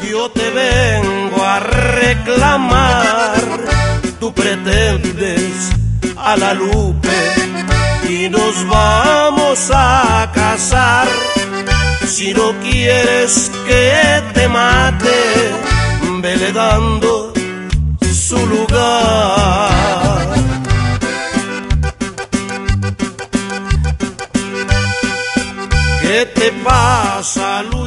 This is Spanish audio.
yo te vengo a reclamar. Tú pretendes a la Lupe y nos vamos a casar. Si no quieres que te mate, vele dando su lugar. ¿Qué te pasa, Luis?